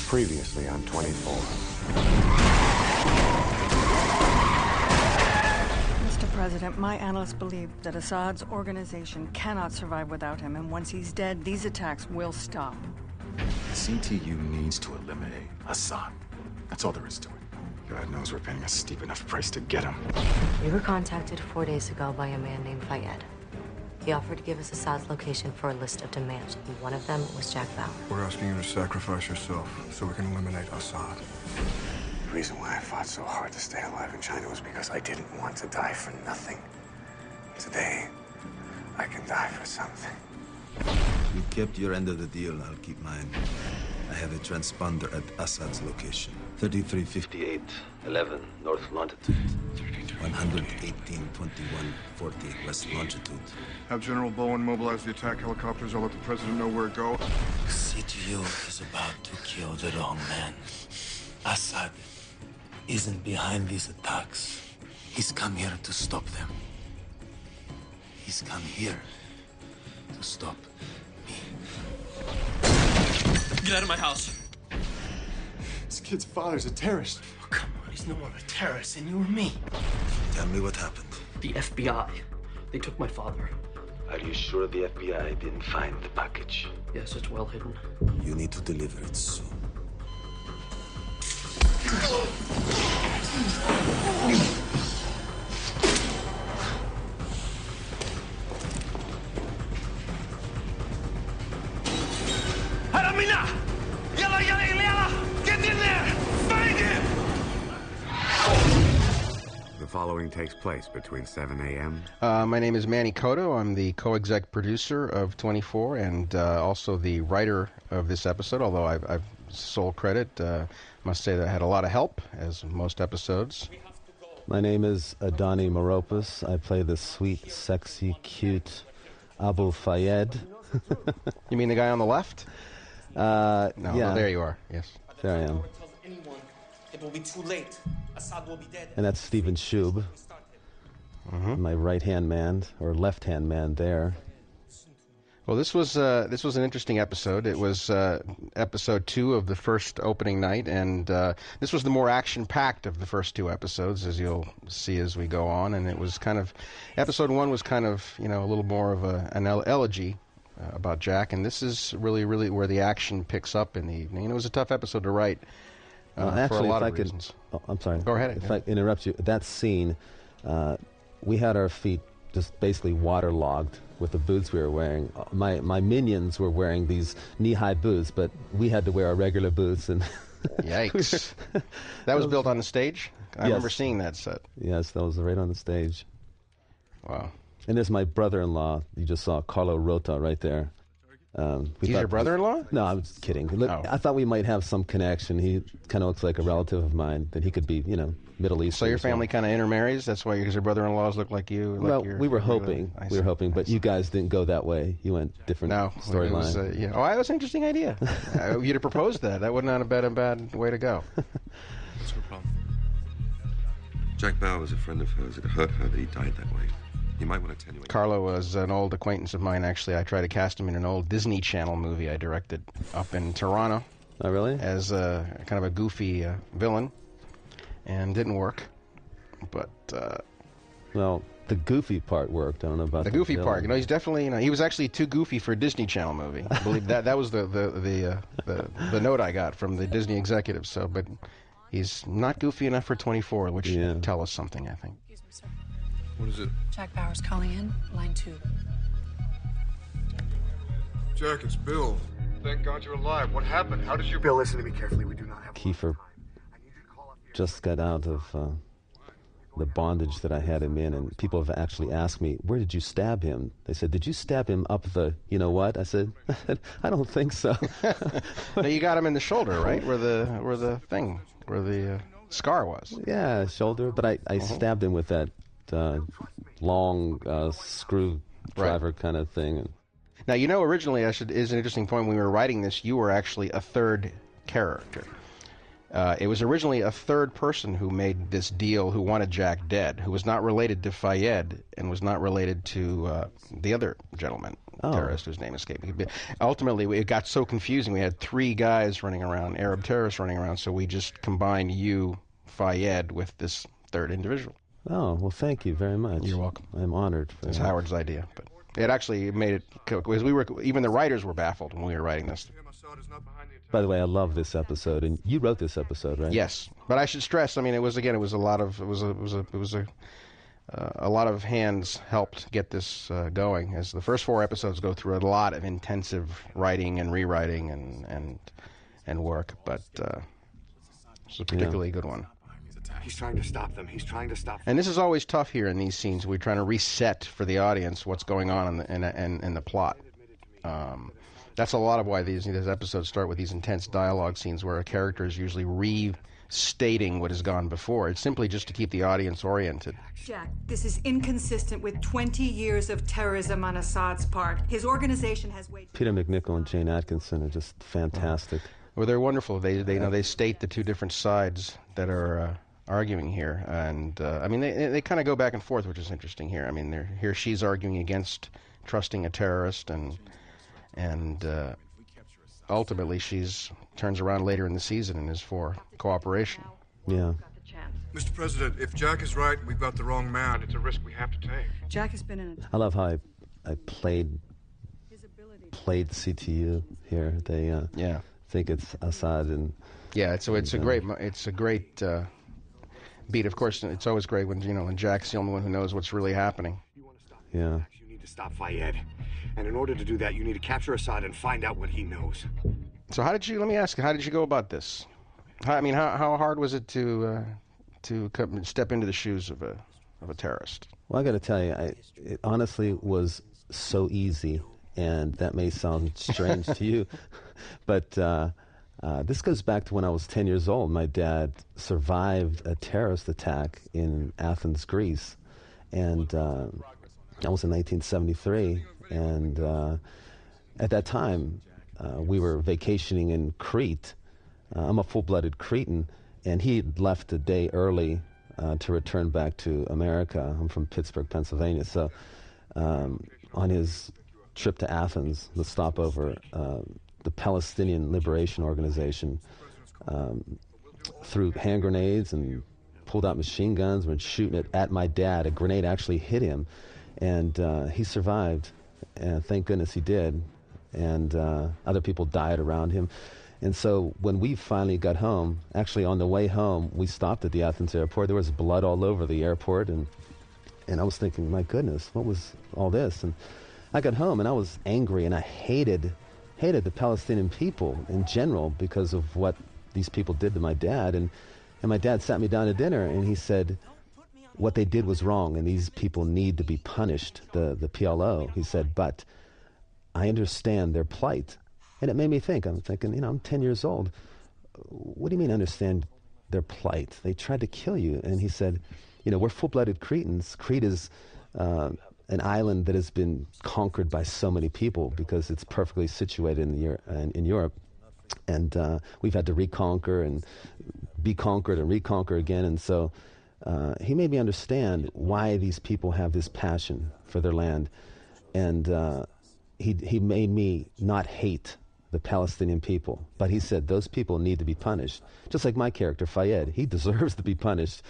Previously on 24. Mr. President, my analysts believe that Assad's organization cannot survive without him, and once he's dead, these attacks will stop. The CTU needs to eliminate Assad. That's all there is to it. God knows we're paying a steep enough price to get him. We were contacted 4 days ago by a man named Fayed. He offered to give us Assad's location for a list of demands, and one of them was Jack Bauer. We're asking you to sacrifice yourself so we can eliminate Assad. The reason why I fought so hard to stay alive in China was because I didn't want to die for nothing. Today, I can die for something. You kept your end of the deal, I'll keep mine. I have a transponder at Assad's location. 3358, 11, north longitude. 118, 21, 40, west longitude. Have General Bowen mobilize the attack helicopters. I'll let the president know where to go. CTU is about to kill the wrong man. Assad isn't behind these attacks. He's come here to stop them. He's come here to stop me. Get out of my house. This kid's father's a terrorist. Oh, come on, he's no longer a terrorist, and you or me. Tell me what happened. The FBI. They took my father. Are you sure the FBI didn't find the package? Yes, it's well hidden. You need to deliver it soon. Haramina! Yalla, yalla, yalla! Get in there! Find him! The following takes place between 7 a.m. My name is Manny Cotto. I'm the co-exec producer of 24 and also the writer of this episode, although I've sole credit. Must say that I had a lot of help, as most episodes. My name is Adani Maropis. I play the sweet, sexy, cute Abu Fayed. You mean the guy on the left? No, yeah. Oh, there you are. Yes. There I am. It will be too late. Assad will be dead. And that's Stephen Shub, my right-hand man, or left-hand man there. Well, this was an interesting episode. It was episode 2 of the first opening night, and this was the more action-packed of the first 2 episodes, as you'll see as we go on. And it was kind of, episode 1 was kind of, a little more of an elegy about Jack, and this is really, really where the action picks up in the evening. And it was a tough episode to write Actually, for a lot if I of reasons. I'm sorry. Go ahead. If I interrupt you, that scene, we had our feet just basically waterlogged with the boots we were wearing. My minions were wearing these knee-high boots, but we had to wear our regular boots. And Yikes. That was built on the stage? I remember seeing that set. Yes, that was right on the stage. Wow. And there's my brother-in-law. You just saw Carlo Rota right there. He's your brother-in-law? No, I was kidding. Look, I thought we might have some connection. He kind of looks like a relative of mine, that he could be, Middle Eastern. So your family kind of intermarries? That's why your brother-in-laws look like you? Well, we were hoping. But you guys dn't go that way. You went different storyline. Oh, that was an interesting idea. You'd have proposed that. That would not have been a bad way to go. What's your problem? Jack Bauer was a friend of hers. It hurt her that he died that way. You might want to attenuate. Carlo was an old acquaintance of mine, actually. I tried to cast him in an old Disney Channel movie I directed up in Toronto. Oh, really? As a kind of a goofy villain, and didn't work. But well, the goofy part worked. I don't know about the goofy part. He's definitely. He was actually too goofy for a Disney Channel movie. I believe that was the note I got from the Disney executives. So, but he's not goofy enough for 24, which should tell us something, I think. Excuse me, sir. What is it? Jack Bauer's calling in, line 2. Jack, it's Bill. Thank God you're alive. What happened? How did you... Bill, listen to me carefully. We do not have... Kiefer just got out of the bondage that I had him in, and people have actually asked me, where did you stab him? They said, did you stab him up the you-know-what? I said, I don't think so. No, you got him in the shoulder, right? Where the scar was. Yeah, shoulder, but I stabbed him with that long screwdriver kind of thing. Now, originally, is an interesting point, when we were writing this, you were actually a third character. It was originally a third person who made this deal, who wanted Jack dead, who was not related to Fayed and was not related to the other gentleman, terrorist whose name escaped me. Ultimately, it got so confusing. We had 3 guys running around, Arab terrorists running around, so we just combined you, Fayed, with this 3rd individual. Oh, well, thank you very much. You're welcome. I'm honored. It's Howard's idea, but it actually made it, because even the writers were baffled when we were writing this. By the way, I love this episode, and you wrote this episode, right? Yes, but I should stress. I mean, it was a lot of a lot of hands helped get this going. As the first 4 episodes go through a lot of intensive writing and rewriting and work, but it's a particularly good one. He's trying to stop them. He's trying to stop them. And this is always tough here in these scenes. We're trying to reset for the audience what's going on in the plot. That's a lot of why these episodes start with these intense dialogue scenes where a character is usually restating what has gone before. It's simply just to keep the audience oriented. Jack, this is inconsistent with 20 years of terrorism on Assad's part. His organization has waged... Peter MacNicol and Jane Atkinson are just fantastic. Well, they're wonderful. They state the 2 different sides that are arguing here, and I mean they kind of go back and forth, which is interesting here. I mean, here she's arguing against trusting a terrorist, and ultimately she's turns around later in the season and is for cooperation. Yeah. Mr. President, if Jack is right, we've got the wrong man. It's a risk we have to take. Jack has been in I love how I played CTU here. They think it's Assad, and it's a great beat. Of course, it's always great when Jack's the only one who knows what's really happening. Yeah. You need to stop Fayed. And in order to do that, you need to capture Assad and find out what he knows. So let me ask you, how did you go about this? How hard was it to step into the shoes of a terrorist? Well, I got to tell you, it honestly was so easy, and that may sound strange to you, but this goes back to when I was 10 years old. My dad survived a terrorist attack in Athens, Greece, and that was in 1973. And at that time, we were vacationing in Crete. I'm a full-blooded Cretan, and he left a day early to return back to America. I'm from Pittsburgh, Pennsylvania. So on his trip to Athens, the stopover, the Palestinian Liberation Organization threw hand grenades and pulled out machine guns, were shooting it at my dad. A grenade actually hit him, and he survived. And thank goodness he did. And other people died around him. And so when we finally got home, actually on the way home, we stopped at the Athens airport. There was blood all over the airport. And I was thinking, my goodness, what was all this? And I got home and I was angry, and I hated the Palestinian people in general because of what these people did to my dad. And my dad sat me down to dinner, and he said, what they did was wrong, and these people need to be punished, the PLO. He said, but I understand their plight. And it made me think. I'm thinking, I'm 10 years old. What do you mean understand their plight? They tried to kill you. And he said, we're full-blooded Cretans. Crete is an island that has been conquered by so many people because it's perfectly situated in Europe. And we've had to reconquer and be conquered and reconquer again. And so he made me understand why these people have this passion for their land. And he made me not hate the Palestinian people. But he said those people need to be punished. Just like my character, Fayed. He deserves to be punished,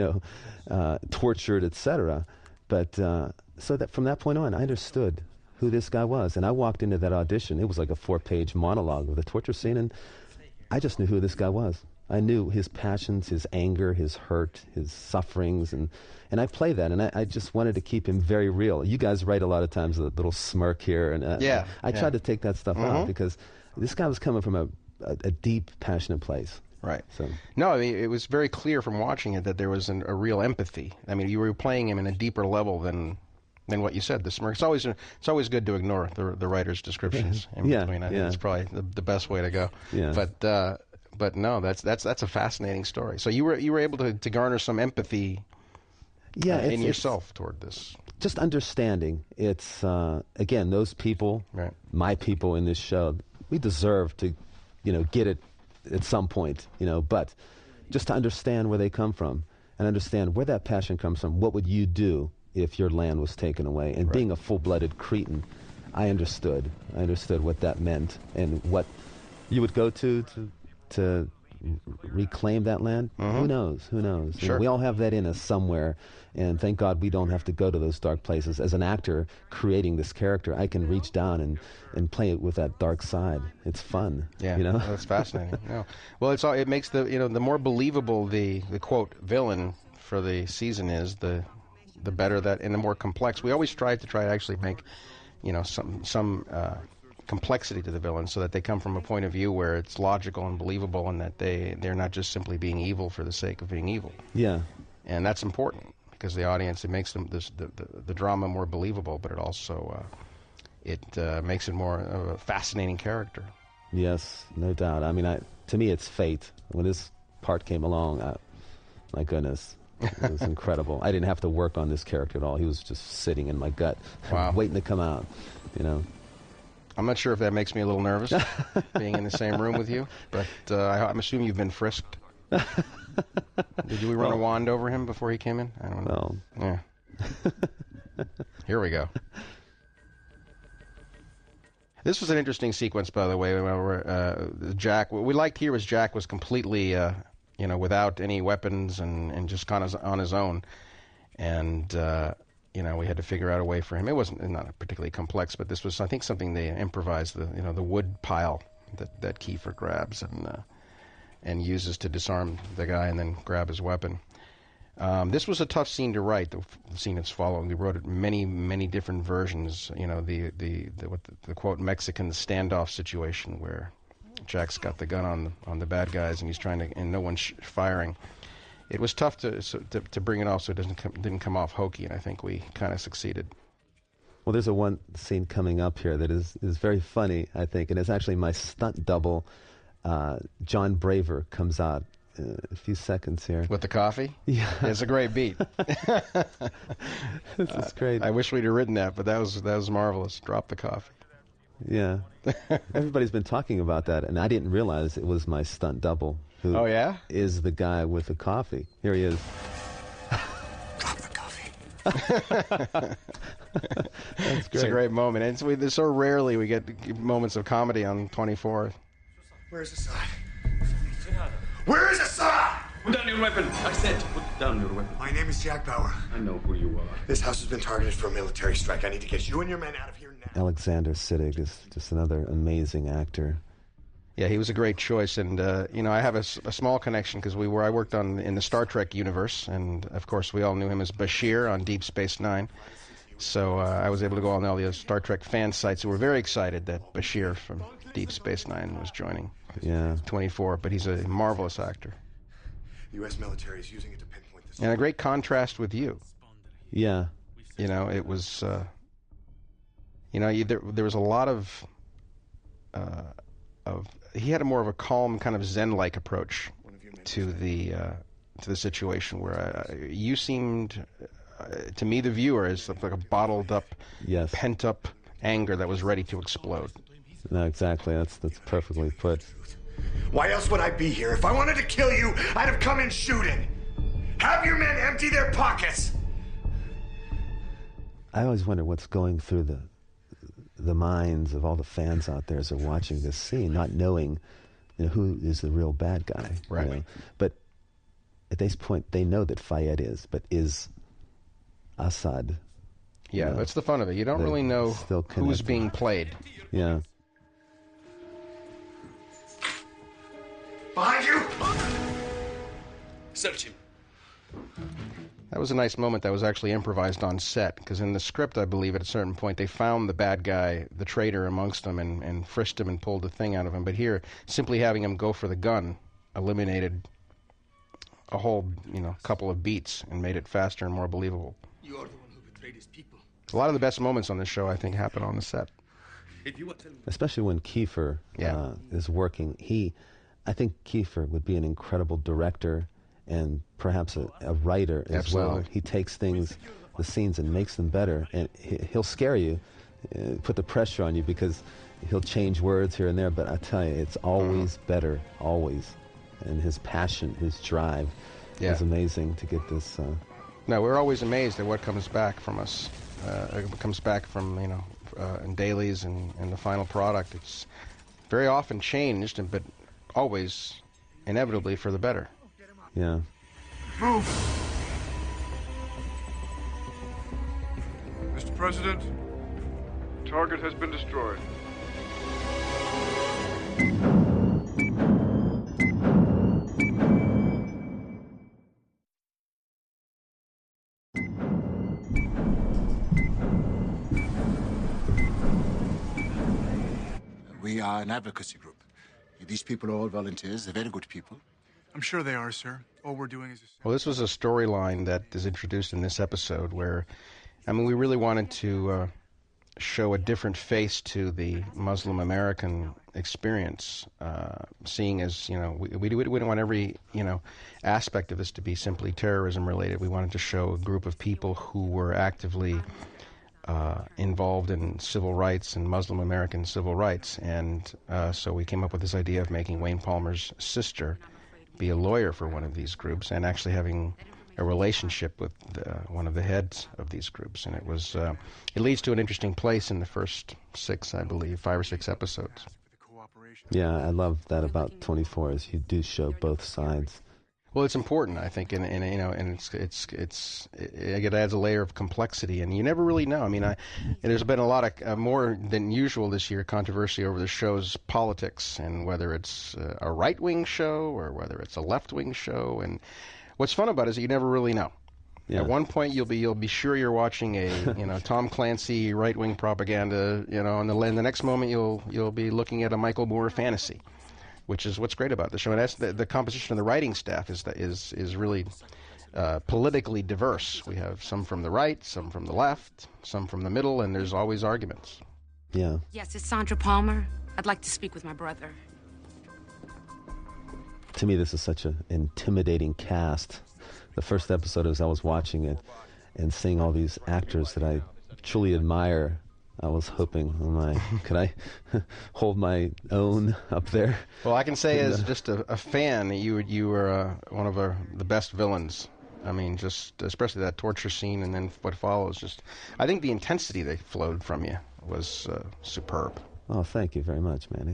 tortured, etc. But so that from that point on, I understood who this guy was. And I walked into that audition. It was like a 4-page monologue of the torture scene. And I just knew who this guy was. I knew his passions, his anger, his hurt, his sufferings, and I play that, and I just wanted to keep him very real. You guys write a lot of times a little smirk here, and I tried to take that stuff out because this guy was coming from a deep, passionate place. Right. So no, I mean, it was very clear from watching it that there was a real empathy. I mean, you were playing him in a deeper level than what you said. The smirk. It's always good to ignore the writer's descriptions in between. I think it's probably the best way to go. Yeah. But no, that's a fascinating story. So you were able to garner some empathy in yourself toward this. Just understanding. It's, again, those people, my people in this show, we deserve to, get it at some point, but just to understand where they come from and understand where that passion comes from. What would you do if your land was taken away? And being a full-blooded Cretan, I understood what that meant and what you would go to reclaim that land. Who knows? Who knows? Sure. We all have that in us somewhere, and thank God we don't have to go to those dark places. As an actor creating this character, I can reach down and play it with that dark side. It's fun. Yeah, you know? That's fascinating. No. Well, it makes the the more believable the quote villain for the season is, the better that, and the more complex. We always try to actually make some complexity to the villain, so that they come from a point of view where it's logical and believable, and that they're not just simply being evil for the sake of being evil. Yeah, and that's important because the audience, it makes the drama more believable, but it also makes it more of a fascinating character. Yes, no doubt. I mean, to me, it's fate. When this part came along, my goodness, it was incredible. I didn't have to work on this character at all. He was just sitting in my gut, waiting to come out. I'm not sure if that makes me a little nervous, being in the same room with you, but I'm assuming you've been frisked. Did we run a wand over him before he came in? I don't know. Yeah. Here we go. This was an interesting sequence, by the way. Jack, what we liked here was Jack was completely, without any weapons and just kind of on his own, and. We had to figure out a way for him. It wasn't not particularly complex, but this was, I think, something they improvised. The wood pile that Kiefer grabs and uses to disarm the guy and then grab his weapon. This was a tough scene to write. The scene that's following, we wrote it many different versions. The quote Mexican standoff situation where Jack's got the gun on the bad guys and he's trying to, and no one's firing. It was tough to bring it off so it didn't come off hokey, and I think we kind of succeeded. Well, there's one scene coming up here that is very funny, I think, and it's actually my stunt double, John Braver, comes out in a few seconds here. With the coffee? Yeah. It's a great beat. This is great. I wish we'd have written that, but that was marvelous. Drop the coffee. Yeah. Everybody's been talking about that, and I didn't realize it was my stunt double. Who is the guy with the coffee. Here he is. Drop the coffee. That's great. It's a great moment. And so rarely we get moments of comedy on 24th. Where's Assad? Where is Assad? Put down your weapon. I said put down your weapon. My name is Jack Bauer. I know who you are. This house has been targeted for a military strike. I need to get you and your men out of here now. Alexander Siddig is just another amazing actor. Yeah, he was a great choice, and I have a small connection because I worked in the Star Trek universe, and of course we all knew him as Bashir on Deep Space Nine. So I was able to go on all the Star Trek fan sites, and we're very excited that Bashir from Deep Space Nine was joining 24. But he's a marvelous actor. The U.S. military is using it to pinpoint this. And a great contrast with you. Yeah. It was. There was a lot of. He had a more of a calm, kind of Zen-like approach to the situation, where you seemed, to me, the viewer, as like a bottled-up, pent-up anger that was ready to explode. No, exactly. That's perfectly put. Why else would I be here? If I wanted to kill you, I'd have come in shooting. Have your men empty their pockets. I always wonder what's going through the minds of all the fans out there as they're watching this scene, not knowing who is the real bad guy. Right. But at this point, they know that Fayed is, but is Assad. Yeah, that's the fun of it. You don't really know who's being played. Yeah. Behind you! Search him. That was a nice moment that was actually improvised on set, because in the script, I believe, at a certain point, they found the bad guy, the traitor amongst them, and frisked him and pulled the thing out of him. But here, simply having him go for the gun eliminated a whole, couple of beats and made it faster and more believable. You are the one who betrayed his people. A lot of the best moments on this show, I think, happen on the set. Especially when Kiefer is working. I think Kiefer would be an incredible director and perhaps a writer as well. He takes things, the scenes, and makes them better. And he'll scare you, put the pressure on you, because he'll change words here and there. But I tell you, it's always better, always. And his passion, his drive is amazing to get this. No, we're always amazed at what comes back from us. It comes back from, and dailies and the final product, it's very often changed, but always inevitably for the better. Yeah. Move! Mr. President, target has been destroyed. We are an advocacy group. These people are all volunteers. They're very good people. I'm sure they are, sir. All we're doing is... Well, this was a storyline that is introduced in this episode where, I mean, we really wanted to show a different face to the Muslim American experience, seeing as, you know, we didn't want every, you know, aspect of this to be simply terrorism related. We wanted to show a group of people who were actively involved in civil rights and Muslim American civil rights, and so we came up with this idea of making Wayne Palmer's sister be a lawyer for one of these groups and actually having a relationship with one of the heads of these groups. And it was it leads to an interesting place in the first 5 or 6 episodes. Yeah, I love that about 24 is you do show both sides. Well, it's important, I think, and you know, and it adds a layer of complexity, and you never really know. I mean, there's been a lot of more than usual this year controversy over the show's politics and whether it's a right-wing show or whether it's a left-wing show. And what's fun about it is that you never really know. Yeah. At one point, you'll be sure you're watching a Tom Clancy right-wing propaganda, and the next moment you'll be looking at a Michael Moore fantasy, which is what's great about the show. And that's the composition of the writing staff is really politically diverse. We have some from the right, some from the left, some from the middle, and there's always arguments. Yeah. Yes, it's Sandra Palmer. I'd like to speak with my brother. To me, this is such an intimidating cast. The first episode, as I was watching it and seeing all these actors that I truly admire, I was hoping, could I hold my own up there? Well, I can say as just a fan, you were one of the best villains. I mean, just especially that torture scene and then what follows. I think the intensity that flowed from you was superb. Oh, thank you very much, Manny.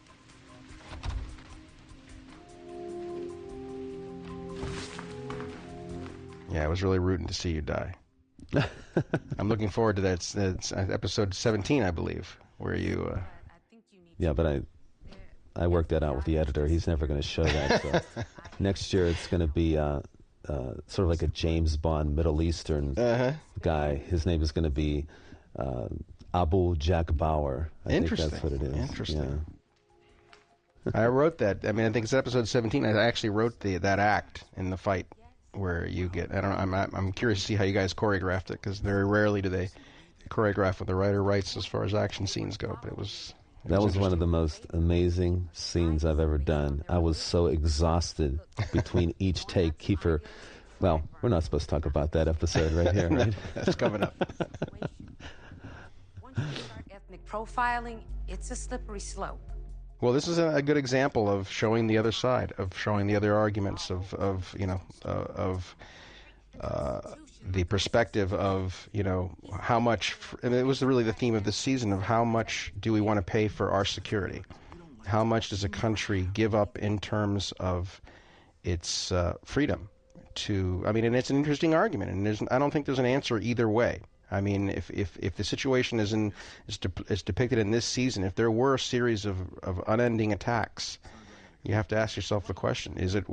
Yeah, I was really rooting to see you die. I'm looking forward to that. It's episode 17, I believe, where you... Yeah, but I worked that out with the editor. He's never going to show that. So next year it's going to be sort of like a James Bond Middle Eastern guy. His name is going to be Abu Jack Bauer. I think that's what it is. Interesting. Yeah. I wrote that. I mean, I think it's episode 17. I actually wrote that act in the fight where you get, I don't know, I'm curious to see how you guys choreographed it, because very rarely do they choreograph what the writer writes as far as action scenes go, but that was one of the most amazing scenes I've ever done. I was so exhausted between each take. Kiefer, well, we're not supposed to talk about that episode right here, right? That's coming up. Once you start ethnic profiling, it's a slippery slope. Well, this is a good example of showing the other side, of showing the other arguments, of the perspective of, how much, and it was really the theme of this season, of how much do we want to pay for our security? How much does a country give up in terms of its freedom to, and it's an interesting argument, and I don't think there's an answer either way. I mean, if the situation is depicted in this season, if there were a series of unending attacks, you have to ask yourself the question: is it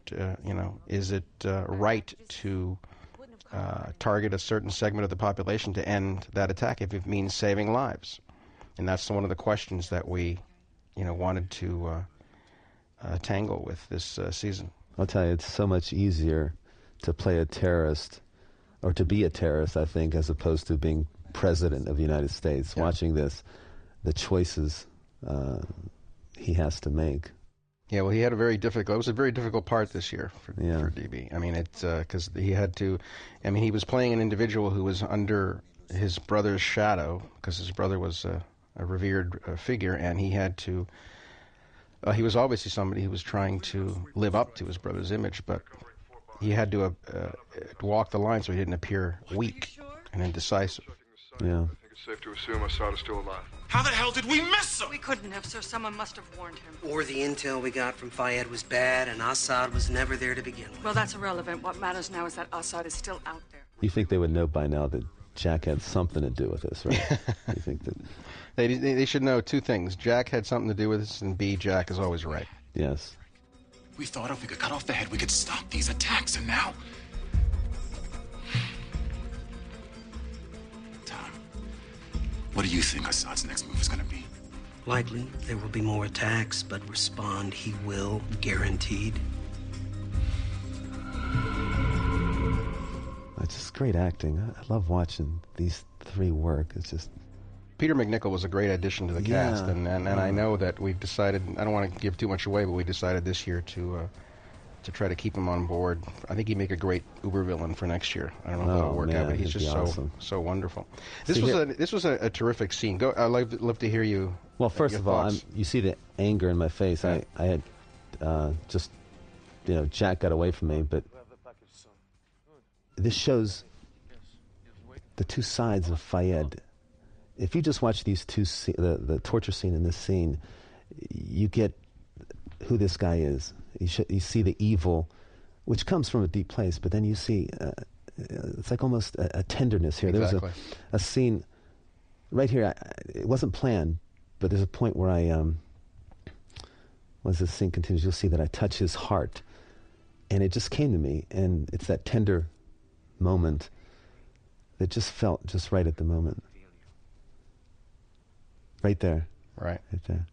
right to target a certain segment of the population to end that attack if it means saving lives? And that's one of the questions that we, wanted to tangle with this season. I'll tell you, it's so much easier to play a terrorist, or to be a terrorist, I think, as opposed to being president of the United States. Yeah. Watching this, the choices he has to make. Yeah, well, he had it was a very difficult part this year for DB. I mean, it's because he had to, he was playing an individual who was under his brother's shadow, because his brother was a revered figure, and he had to, he was obviously somebody who was trying to live up to his brother's image, but he had to walk the line so he didn't appear weak and indecisive. Yeah. It's safe to assume Assad is still alive. How the hell did we miss him? We couldn't have, sir. Someone must have warned him. Or the intel we got from Fayed was bad, and Assad was never there to begin with. Well, that's irrelevant. What matters now is that Assad is still out there. You think they would know by now that Jack had something to do with this, right? You think that they should know two things: Jack had something to do with this, and B, Jack is always right. Yes. We thought if we could cut off the head, we could stop these attacks, and now... Tom, what do you think Assad's next move is going to be? Likely, there will be more attacks, but respond he will, guaranteed. It's just great acting. I love watching these three work. It's just... Peter McNichol was a great addition to the cast, and I know that we've decided, I don't want to give too much away, but we decided this year to try to keep him on board. I think he'd make a great Uber villain for next year. I don't know if that'll work out, but he's just so wonderful. This was a terrific scene. I'd love to hear you. Well, first of all, you see the anger in my face. Yeah. I had just, Jack got away from me, but this shows the two sides of Fayed. If you just watch these two, the torture scene and this scene, you get who this guy is. You see the evil, which comes from a deep place, but then you see it's like almost a tenderness here. Exactly. There was a scene right here. It wasn't planned, but there's a point where as the scene continues, you'll see that I touch his heart, and it just came to me, and it's that tender moment that just felt just right at the moment. Right there. Right there.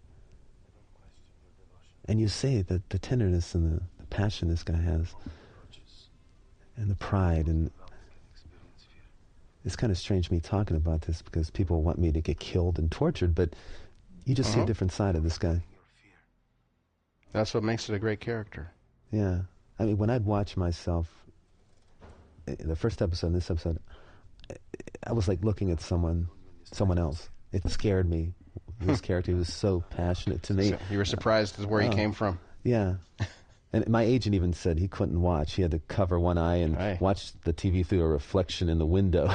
And you say that the tenderness and the passion this guy has, and the pride, and it's kind of strange me talking about this because people want me to get killed and tortured, but you just see a different side of this guy. That's what makes it a great character. Yeah. I mean, when I'd watch myself, the first episode and this episode, I was like looking at someone else. It scared me. This character was so passionate to me. So you were surprised as where he came from. Yeah. And my agent even said he couldn't watch. He had to cover one eye and watch the TV through a reflection in the window.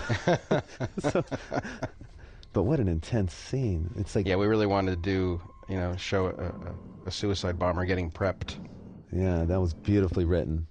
But what an intense scene. It's like... Yeah, we really wanted to do, show a suicide bomber getting prepped. Yeah, that was beautifully written.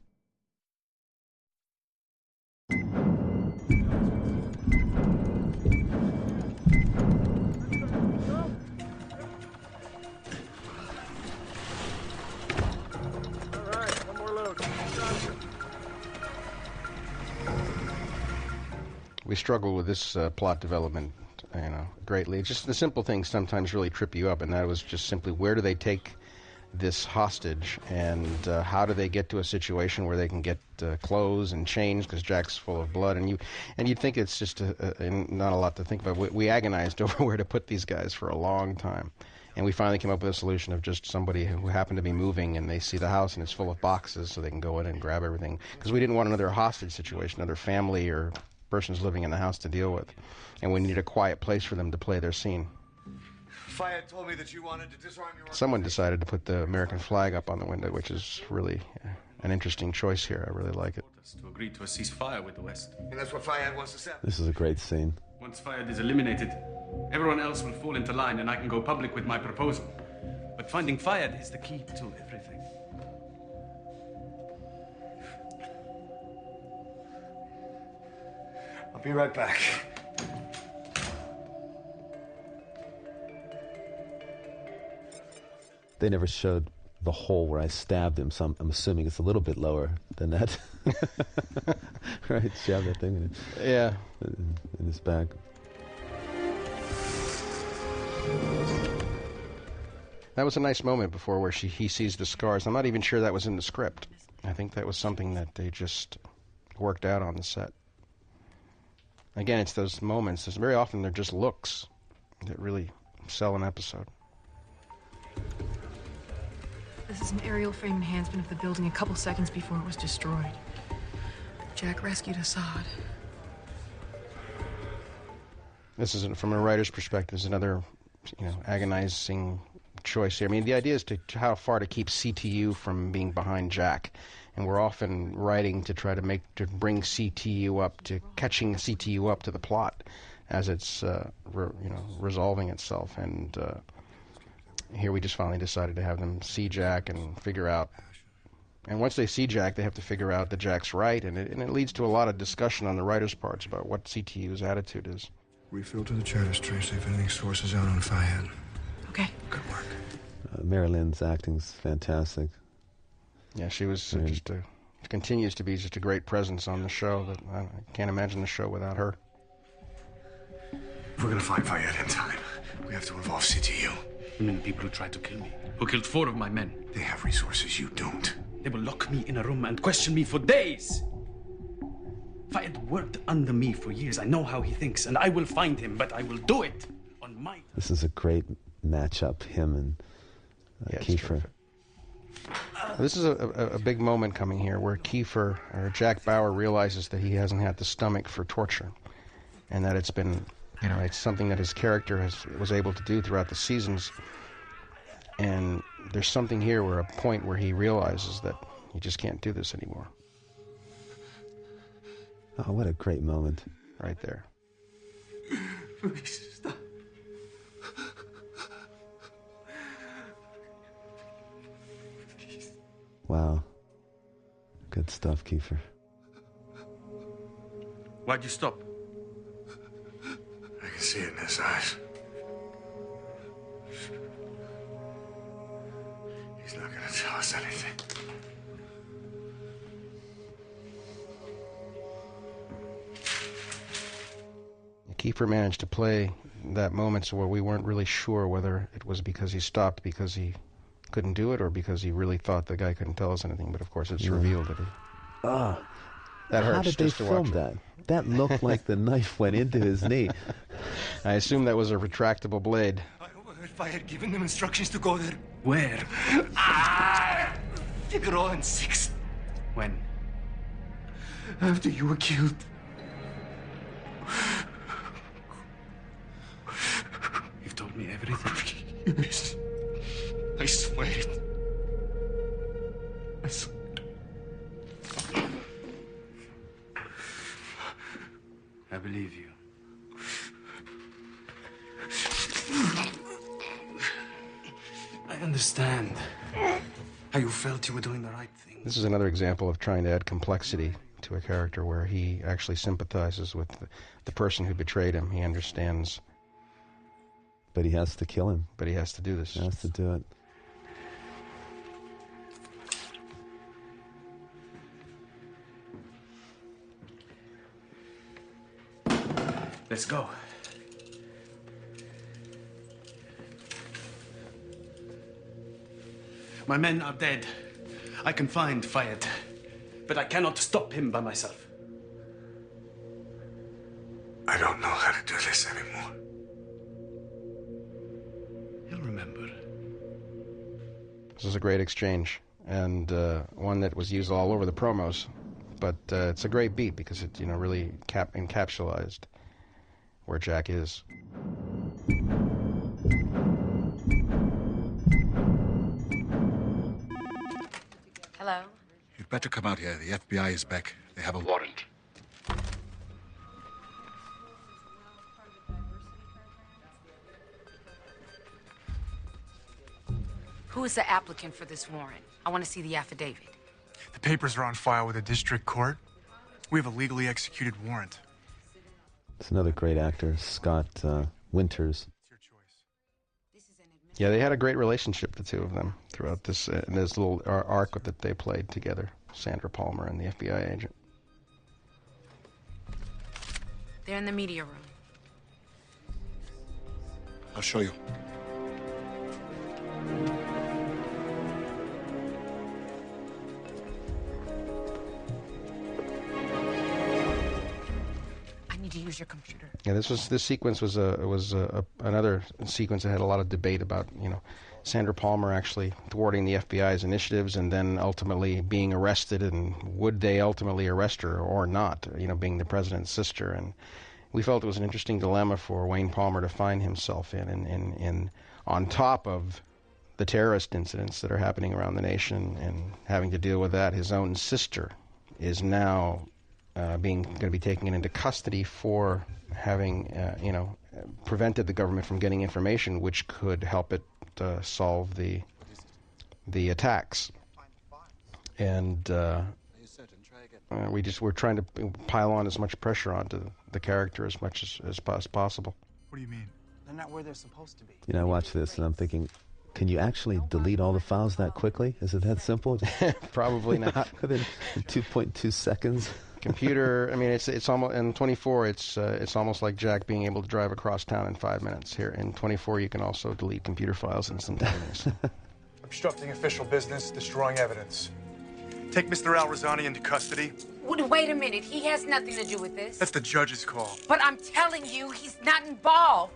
We struggle with this plot development, greatly. It's just the simple things sometimes really trip you up, and that was just simply where do they take this hostage, and how do they get to a situation where they can get clothes and change because Jack's full of blood, and you'd think it's just not a lot to think about. We agonized over where to put these guys for a long time, and we finally came up with a solution of just somebody who happened to be moving, and they see the house and it's full of boxes, so they can go in and grab everything, because we didn't want another hostage situation, another family or persons living in the house to deal with, and we need a quiet place for them to play their scene. Fayed told me that you wanted to disarm your... Someone decided to put the American flag up on the window, which is really an interesting choice here. I really like it. To agree to a ceasefire with the West. And that's what Fayed wants to say. This is a great scene. Once Fayed is eliminated, everyone else will fall into line and I can go public with my proposal. But finding Fayed is the key to everything. I'll be right back. They never showed the hole where I stabbed him, so I'm assuming it's a little bit lower than that. Right, jab that thing in his back. That was a nice moment before where he sees the scars. I'm not even sure that was in the script. I think that was something that they just worked out on the set. Again, it's those moments. Very often they're just looks that really sell an episode. This is an aerial frame enhancement of the building a couple seconds before it was destroyed. Jack rescued Assad. This isn't, from a writer's perspective, is another, agonizing choice here. I mean, the idea is to how far to keep CTU from being behind Jack, and we're often writing to try to bring CTU up, to catching CTU up to the plot. as it's resolving itself. And here we just finally decided to have them see Jack and figure out. And once they see Jack, they have to figure out that Jack's right, and it leads to a lot of discussion on the writers' parts about what CTU's attitude is. Refill to the chatter stream, see if anything sources out on Fayed. Okay. Good work. Mary Lynn's acting's fantastic. Yeah, she was continues to be just a great presence on the show. That I can't imagine the show without her. If we're gonna find Fayed in time, we have to involve CTU. You mean the people who tried to kill me? Who killed 4 of my men? They have resources you don't. They will lock me in a room and question me for days. Fayed worked under me for years. I know how he thinks, and I will find him, but I will do it on my... This is a great matchup, him and Kiefer. This is a big moment coming here where Kiefer, or Jack Bauer, realizes that he hasn't had the stomach for torture, and that it's been, it's something that his character was able to do throughout the seasons. And there's something here where a point where he realizes that he just can't do this anymore. Oh, what a great moment. Right there. Please stop. Wow. Good stuff, Kiefer. Why'd you stop? I can see it in his eyes. He's not gonna tell us anything. Kiefer managed to play that moment so where we weren't really sure whether it was because he stopped because he couldn't do it or because he really thought the guy couldn't tell us anything. But of course, it's revealed that he. That hurts. How did they film that? That looked like the knife went into his knee. I assume that was a retractable blade. I overheard Fayed giving them instructions to go there. Where? Figueroa and 6. When? After you were killed. You've told me everything. Yes. I swear it. I swear. I believe you. I understand how you felt you were doing the right thing. This is another example of trying to add complexity to a character where he actually sympathizes with the person who betrayed him. He understands. But he has to kill him. But he has to do this. He has to do it. Let's go. My men are dead. I can find Fayed, but I cannot stop him by myself. I don't know how to do this anymore. He'll remember. This is a great exchange, and one that was used all over the promos. But it's a great beat because it, really encapsulated where Jack is. Hello? You'd better come out here. The FBI is back. They have a warrant. Who is the applicant for this warrant? I want to see the affidavit. The papers are on file with the district court. We have a legally executed warrant. It's another great actor, Scott Winters. Yeah, they had a great relationship, the two of them, throughout this little arc that they played together, Sandra Palmer and the FBI agent. They're in the media room. I'll show you. I need to use your computer. Yeah, this sequence was another sequence that had a lot of debate about Sandra Palmer actually thwarting the FBI's initiatives and then ultimately being arrested, and would they ultimately arrest her or not? Being the president's sister, and we felt it was an interesting dilemma for Wayne Palmer to find himself in on top of the terrorist incidents that are happening around the nation and having to deal with that. His own sister is now going to be taken into custody for having, prevented the government from getting information which could help it solve the attacks. And we're trying to pile on as much pressure onto the character as much as possible. What do you mean? They're not where they're supposed to be. I watch this and I'm thinking, can you actually delete all the files that quickly? Is it that simple? Probably not. Within 2.2 seconds. Computer. I mean, it's almost in 24. It's almost like Jack being able to drive across town in 5 minutes. Here in 24, you can also delete computer files instantaneously. Obstructing official business, destroying evidence. Take Mr. Al-Razani into custody. Wait a minute. He has nothing to do with this. That's the judge's call. But I'm telling you, he's not involved.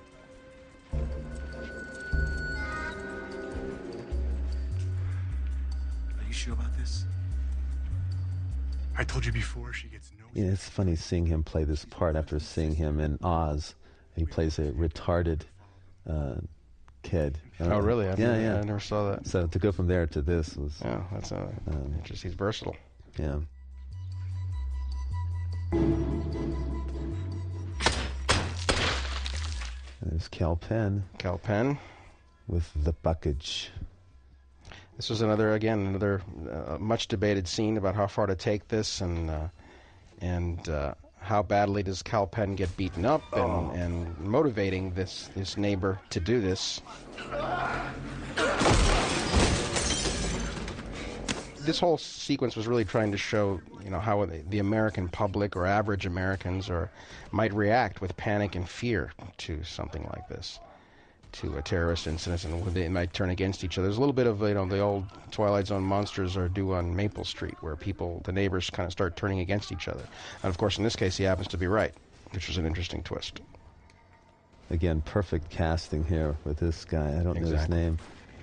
Are you sure about this? I told you before, she gets no... Yeah, it's funny seeing him play this part after seeing him in Oz. He plays a retarded kid. Oh, really? I never saw that. So to go from there to this was... Yeah, that's interesting. He's versatile. Yeah. There's Kal Penn. Kal Penn. With the package. This was another much debated scene about how far to take this and how badly does Kal Penn get beaten up and motivating this neighbor to do this. This whole sequence was really trying to show, how the American public or average Americans might react with panic and fear to something like this, to a terrorist incident, and they might turn against each other. There's a little bit of, the old Twilight Zone monsters are due on Maple Street, where the neighbors kind of start turning against each other. And of course, in this case, he happens to be right, which was an interesting twist. Again, perfect casting here with this guy. I don't know his name.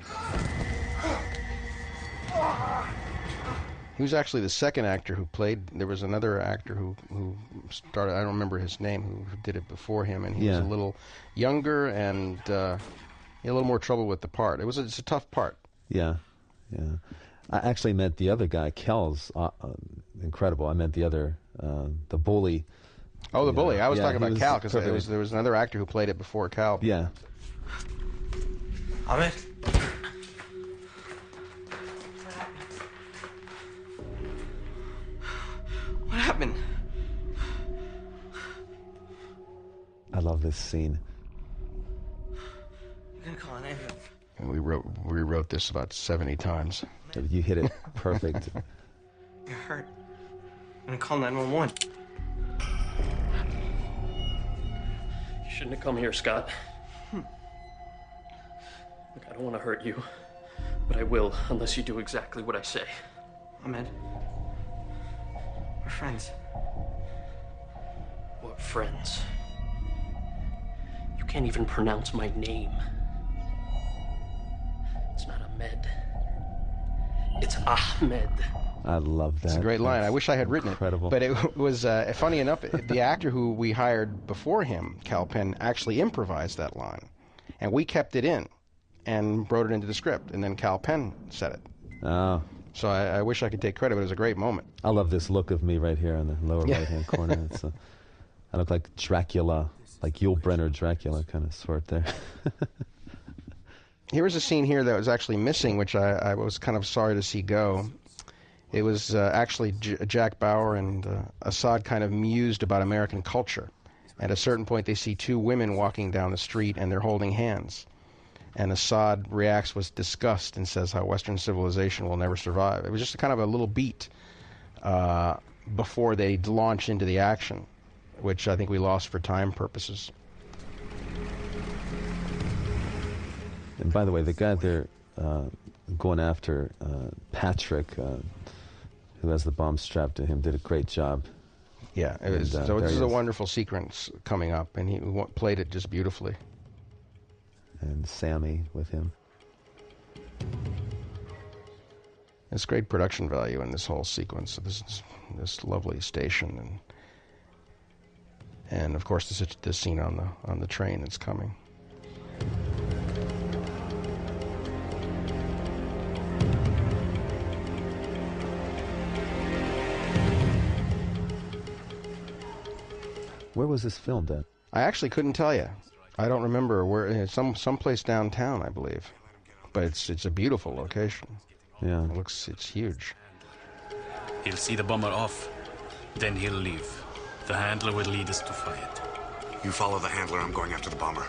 He was actually the second actor who played. There was another actor who started. I don't remember his name. Who did it before him, and he was a little younger and he had a little more trouble with the part. It's a tough part. Yeah. I actually met the other guy. Kel's incredible. I meant the other, the bully. Oh, the bully. I was talking about Kal because there was another actor who played it before Kal. Yeah. Ahmed. What happened? I love this scene. I'm gonna call an ambulance. And we rewrote this about 70 times. You hit it perfect. You're hurt. I'm gonna call 911. You shouldn't have come here, Scott. Look, I don't want to hurt you, but I will unless you do exactly what I say. Ahmed. We're friends. What friends? You can't even pronounce my name. It's not Ahmed. It's Ahmed. I love that. It's a great line. I wish I had written incredible. It. But it was, funny enough, the actor who we hired before him, Kal Penn, actually improvised that line. And we kept it in and wrote it into the script. And then Kal Penn said it. Oh. So I wish I could take credit, but it was a great moment. I love this look of me right here in the lower right-hand corner. I look like Dracula, like Yul Brynner Dracula kind of sort there. Here was a scene here that was actually missing, which I was kind of sorry to see go. It was actually Jack Bauer and Assad kind of mused about American culture. At a certain point, they see two women walking down the street, and they're holding hands. And Assad reacts with disgust and says how Western civilization will never survive. It was just kind of a little beat before they launch into the action, which I think we lost for time purposes. And by the way, the guy they're going after, Patrick, who has the bomb strapped to him, did a great job. Yeah, it was, so this is a wonderful sequence coming up, and he played it just beautifully. And Sammy with him. There's great production value in this whole sequence. This lovely station, and of course this scene on the train that's coming. Where was this filmed at? I actually couldn't tell you. I don't remember where. Someplace downtown, I believe. But it's a beautiful location. Yeah. It's huge. He'll see the bomber off, then he'll leave. The handler will lead us to Fayed. You follow the handler. I'm going after the bomber.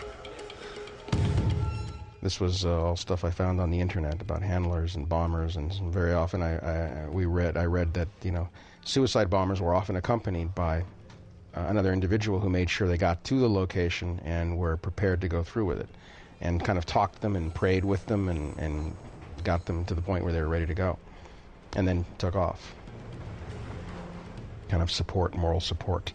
This was all stuff I found on the internet about handlers and bombers, and very often I read that suicide bombers were often accompanied by another individual who made sure they got to the location and were prepared to go through with it, and kind of talked them and prayed with them and got them to the point where they were ready to go, and then took off. Kind of support, moral support.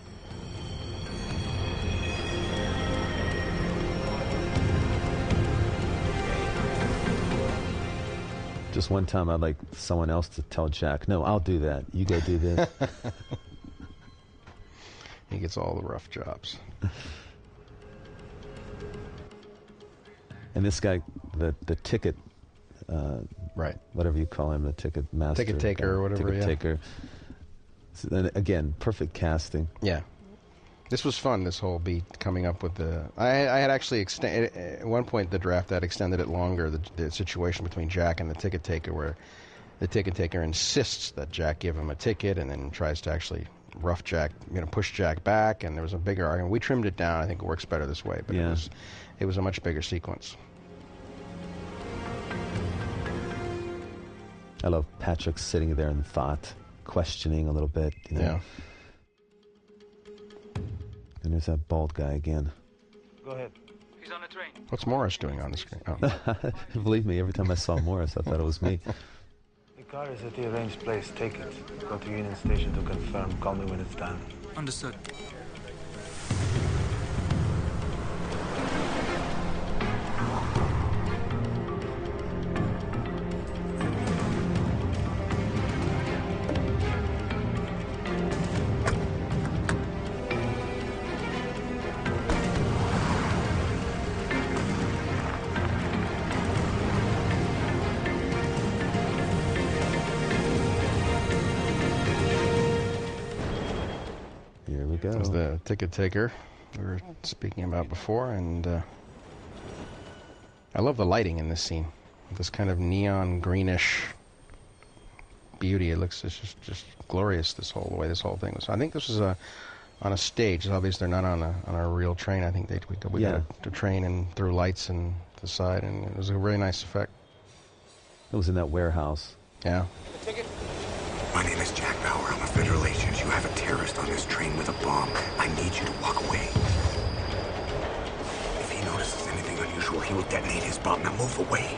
Just one time I'd like someone else to tell Jack, no, I'll do that. You go do this. He gets all the rough jobs. And this guy, the ticket, right, whatever you call him, the ticket master. Ticket taker or whatever, ticket taker. So then, again, perfect casting. Yeah. This was fun, this whole beat, coming up with the... I had actually at one point the draft had extended it longer, the situation between Jack and the ticket taker, where the ticket taker insists that Jack give him a ticket and then tries to actually rough Jack, push Jack back, and there was a bigger argument. We trimmed it down. I think it works better this way, but yeah. It was a much bigger sequence. I love Patrick sitting there in thought, questioning a little bit. Yeah. And there's that bald guy again. Go ahead. He's on the train. What's Morris doing on the screen? Oh. Believe me, every time I saw Morris, I thought it was me. The car is at the arranged place. Take it. Go to Union Station to confirm. Call me when it's done. Understood. That was the ticket taker we were speaking about before, and I love the lighting in this scene. This kind of neon greenish beauty. It looks just glorious. The way this whole thing was. I think this was on a stage. Obviously, they're not on a real train. I think we got a train and threw lights in the side, and it was a very nice effect. It was in that warehouse. Yeah. My name is Jack Bauer. I'm a federal agent. You have a terrorist on this train with a bomb. I need you to walk away. If he notices anything unusual, he will detonate his bomb. Now move away.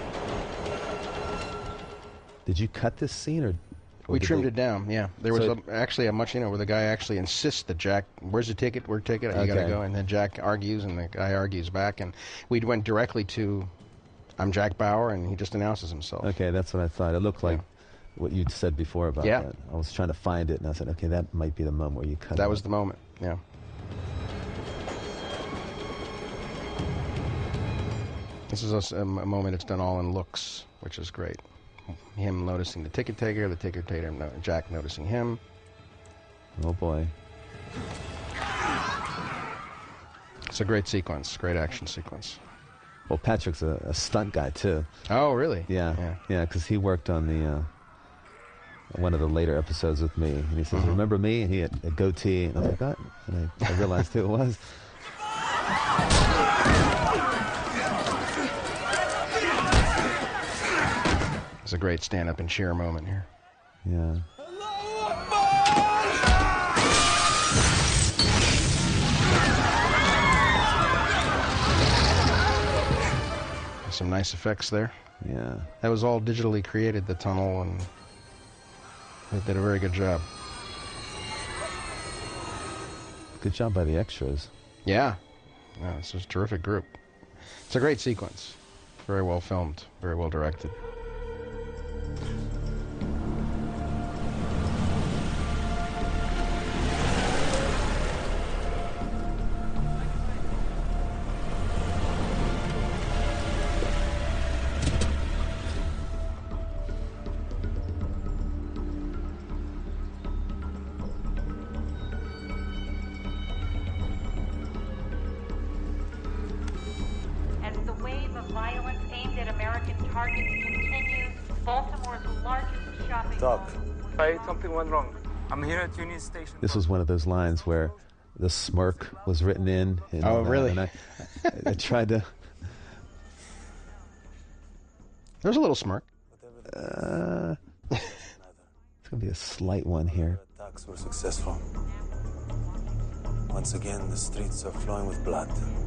Did you cut this scene, or we trimmed it down? Yeah, there was actually a much where the guy actually insists that Jack, where's the ticket? Where's the ticket? You gotta go, and then Jack argues, and the guy argues back, and we went directly to, I'm Jack Bauer, and he just announces himself. Okay, that's what I thought. It looked like what you'd said before about that. I was trying to find it, and I said, okay, that might be the moment where you cut it. That was the moment, yeah. This is a moment that's done all in looks, which is great. Him noticing the ticket taker, Jack noticing him. Oh, boy. It's a great sequence, great action sequence. Well, Patrick's a stunt guy, too. Oh, really? Yeah, because he worked on the... one of the later episodes with me, and he says, remember me? And he had a goatee, and I was like, what? And I realized who it was. It's a great stand-up and cheer moment here. Yeah. Some nice effects there. Yeah. That was all digitally created, the tunnel, and they did a very good job. Good job by the extras. Yeah. No, this was a terrific group. It's a great sequence. Very well filmed, very well directed. market continues. Baltimore's largest shopping Doc, mall. something went wrong. I'm here at Union Station. This was one of those lines where the smirk was written in. And, oh, really? And I tried to. There's a little smirk. It's gonna be a slight one here. Attacks were successful. Once again, the streets are flowing with blood.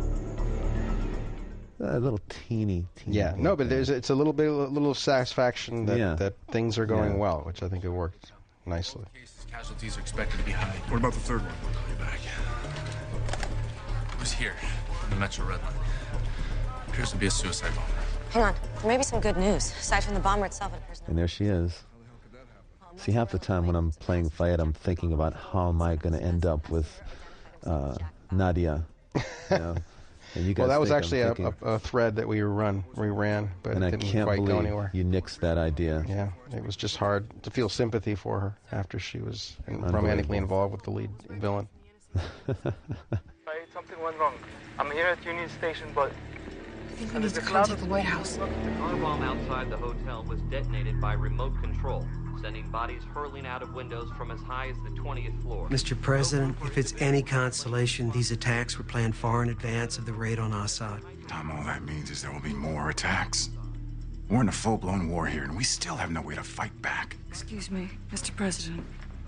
A little teeny. Yeah, no, but it's a little satisfaction that things are going well, which I think it worked nicely. Casualties are expected to be high. What about the third one? I'll call you back. It was here, in the Metro Red Line. Appears to be a suicide bomber. Hang on. There may be some good news. Aside from the bomber itself and person. And there she is. See, half the time when I'm playing Fayed, I'm thinking about how am I going to end up with Nadia. You know? And you guys well, that was actually thinking, a thread that we ran, but and it I didn't can't quite believe go anywhere. You nixed that idea. Yeah, it was just hard to feel sympathy for her after she was romantically involved with the lead villain. Something went wrong. I'm here at Union Station, but... I think we need to contact the White House. The car bomb outside the hotel was detonated by remote control, sending bodies hurling out of windows from as high as the 20th floor. Mr. President, if it's any consolation, these attacks were planned far in advance of the raid on Assad. Tom, all that means is there will be more attacks. We're in a full-blown war here, and we still have no way to fight back. Excuse me, Mr. President.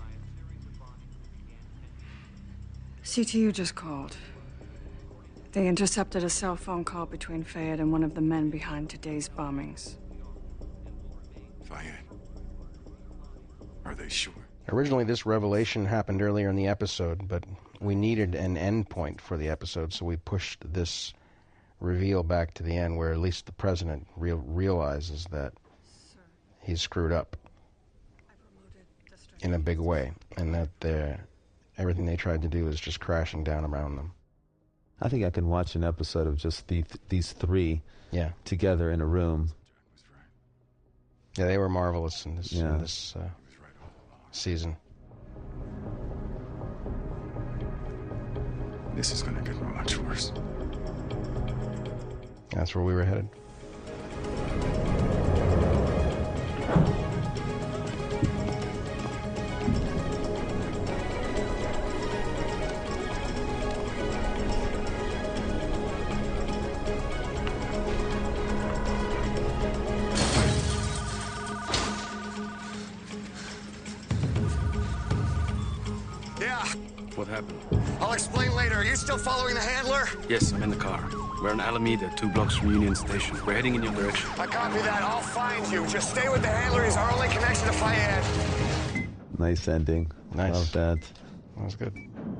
CTU just called. They intercepted a cell phone call between Fayed and one of the men behind today's bombings. Fayed? Are they sure? Originally, this revelation happened earlier in the episode, but we needed an end point for the episode, so we pushed this reveal back to the end where at least the president realizes that he's screwed up in a big way, and that everything they tried to do is just crashing down around them. I think I can watch an episode of just these three together in a room. Yeah, they were marvelous in this season. This is going to get much worse. That's where we were headed. What happened? I'll explain later. Are you still following the handler? Yes, I'm in the car. We're in Alameda, 2 blocks from Union Station. We're heading in your direction. I copy that. I'll find you. Just stay with the handler. He's our only connection to Fayed. Nice ending. Nice. Love that. That was good.